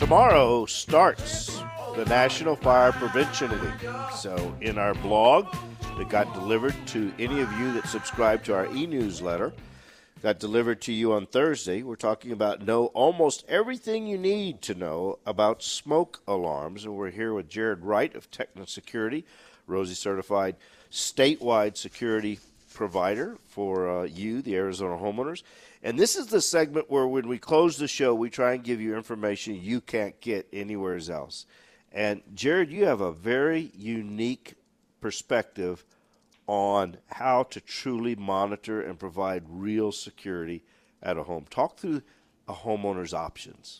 Tomorrow starts the National Fire Prevention Week. So in our blog that got delivered to any of you that subscribe to our e-newsletter, got delivered to you on Thursday, we're talking about almost everything you need to know about smoke alarms. And we're here with Jared Wright of Techna Security, Rosie certified statewide security provider for you, the Arizona homeowners. And this is the segment where when we close the show, we try and give you information you can't get anywhere else. And Jared, you have a very unique perspective on how to truly monitor and provide real security at a home. Talk through a homeowner's options.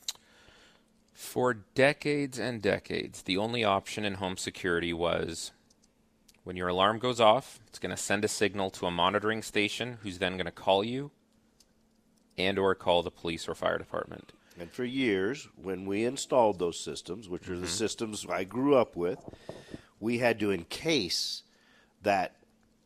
For decades and decades, the only option in home security was when your alarm goes off, it's going to send a signal to a monitoring station who's then going to call you and or call the police or fire department. And for years, when we installed those systems, which are the systems I grew up with, we had to encase that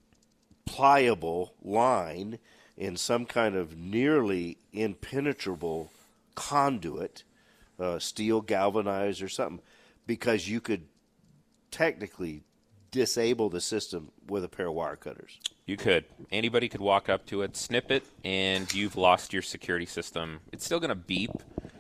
pliable line in some kind of nearly impenetrable conduit, steel galvanized or something, because you could technically disable the system with a pair of wire cutters. You could. Anybody could walk up to it, snip it, and you've lost your security system. It's still going to beep,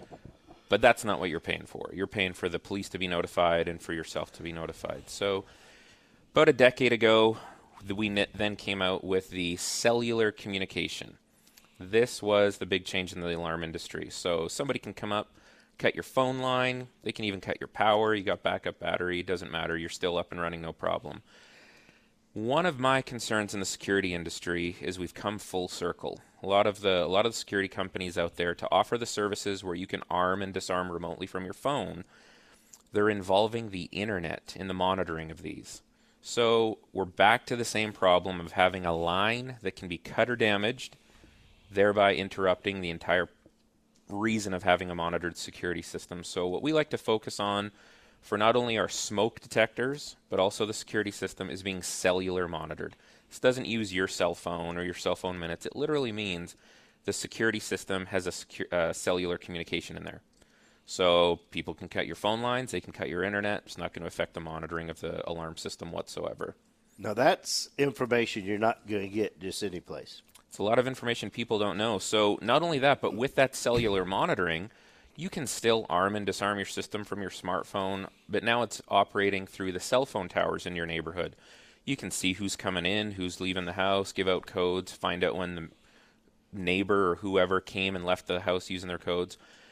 but that's not what you're paying for. You're paying for the police to be notified and for yourself to be notified. So about a decade ago, we then came out with the cellular communication. This was the big change in the alarm industry. So somebody can come up, cut your phone line. They can even cut your power. You got backup battery. It doesn't matter. You're still up and running, no problem. One of my concerns in the security industry is we've come full circle. A lot of the security companies out there to offer the services where you can arm and disarm remotely from your phone, they're involving the internet in the monitoring of these. So we're back to the same problem of having a line that can be cut or damaged, thereby interrupting the entire reason of having a monitored security system. So what we like to focus on for not only our smoke detectors, but also the security system is being cellular monitored. This doesn't use your cell phone or your cell phone minutes. It literally means the security system has a cellular communication in there. So people can cut your phone lines, they can cut your internet. It's not going to affect the monitoring of the alarm system whatsoever. Now that's information you're not going to get just any place. It's a lot of information people don't know. So not only that, but with that cellular monitoring, you can still arm and disarm your system from your smartphone, but now it's operating through the cell phone towers in your neighborhood. You can see who's coming in, who's leaving the house, give out codes, find out when the neighbor or whoever came and left the house using their codes.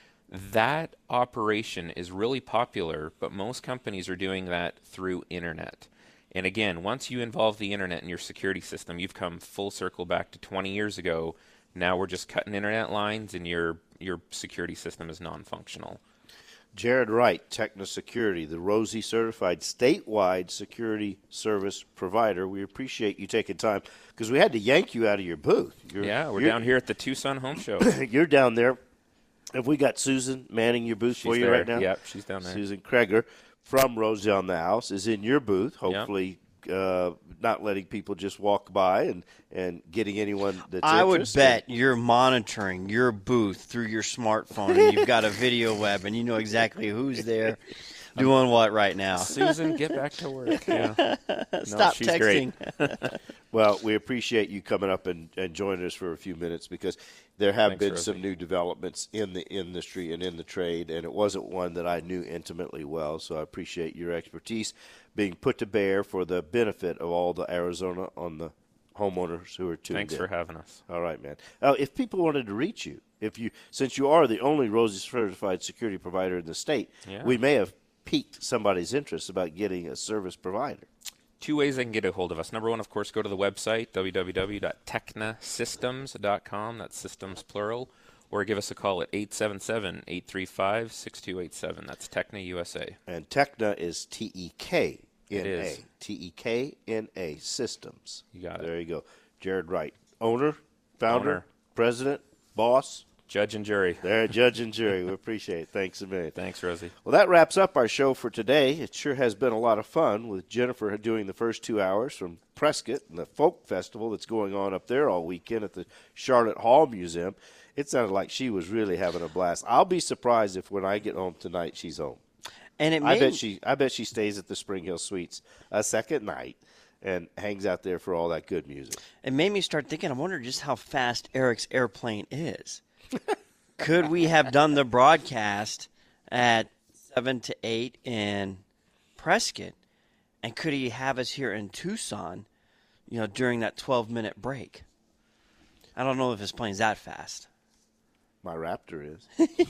That operation is really popular, but most companies are doing that through internet. And again, once you involve the internet in your security system, you've come full circle back to 20 years ago. Now we're just cutting internet lines and your security system is non-functional. Jared Wright, Techna Security, the Rosie certified statewide security service provider. We appreciate you taking time because we had to yank you out of your booth. We're down here at the Tucson Home Show. You're down there. Have we got Susan manning your booth for you right now? Yep, she's down there. Susan Kreger from Rosie on the House is in your booth, hopefully not letting people just walk by and getting anyone that's I interested. would bet you're monitoring your booth through your smartphone and you've got a video web and you know exactly who's there doing what right now. Susan, get back to work. Yeah. Stop she's texting. Well, we appreciate you coming up and joining us for a few minutes because there have Thanks, been Rosie. some new developments in the industry and in the trade, and it wasn't one that I knew intimately well, so I appreciate your expertise being put to bear for the benefit of all the Arizona on the homeowners who are tuned in. Thanks for having us. All right, man. If people wanted to reach you, since you are the only Rosie certified security provider in the state, we may have piqued somebody's interest about getting a service provider. Two ways they can get a hold of us. Number one, of course, go to the website, www.technasystems.com. That's systems plural. Or give us a call at 877-835-6287. That's Techna USA. And Techna is T-E-K-N-A. It is. T-E-K-N-A Systems. You got it. There you go. Jared Wright, owner, founder, president, boss. Judge and jury. They're judge and jury. We appreciate it. Thanks a million. Thanks, Rosie. Well, that wraps up our show for today. It sure has been a lot of fun with Jennifer doing the first 2 hours from Prescott and the folk festival that's going on up there all weekend at the Charlotte Hall Museum. It sounded like she was really having a blast. I'll be surprised if when I get home tonight she's home. And I bet she stays at the Spring Hill Suites a second night and hangs out there for all that good music. It made me start thinking, I wonder just how fast Eric's airplane is. Could we have done the broadcast at 7 to 8 in Prescott, and could he have us here in Tucson, during that 12-minute break? I don't know if his plane's that fast. My Raptor is.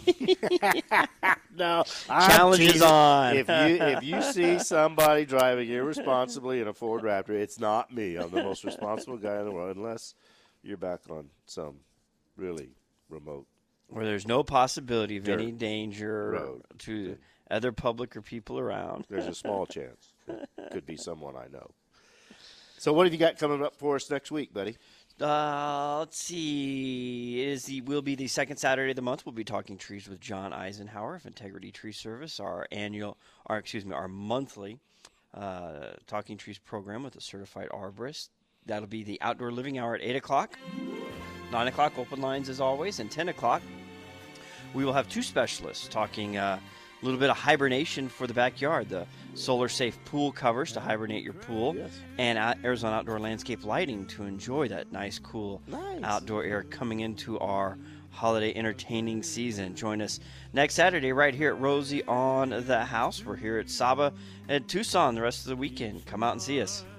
No, challenge is on. If you see somebody driving irresponsibly in a Ford Raptor, it's not me. I'm the most responsible guy in the world, unless you're back on some really remote where there's no possibility of dirt any danger road to other public or people around. There's a small chance. It could be someone I know. So what have you got coming up for us next week, buddy? Let's see. Will be the second Saturday of the month. We'll be talking trees with John Eisenhower of Integrity Tree Service, our monthly Talking Trees program with a certified arborist. That'll be the outdoor living hour at 8 o'clock. 9 o'clock, open lines as always, and 10 o'clock, we will have two specialists talking a little bit of hibernation for the backyard, the solar-safe pool covers to hibernate your pool, yes, and Arizona Outdoor Landscape lighting to enjoy that nice, cool outdoor air coming into our holiday entertaining season. Join us next Saturday right here at Rosie on the House. We're here at Saba at Tucson the rest of the weekend. Come out and see us.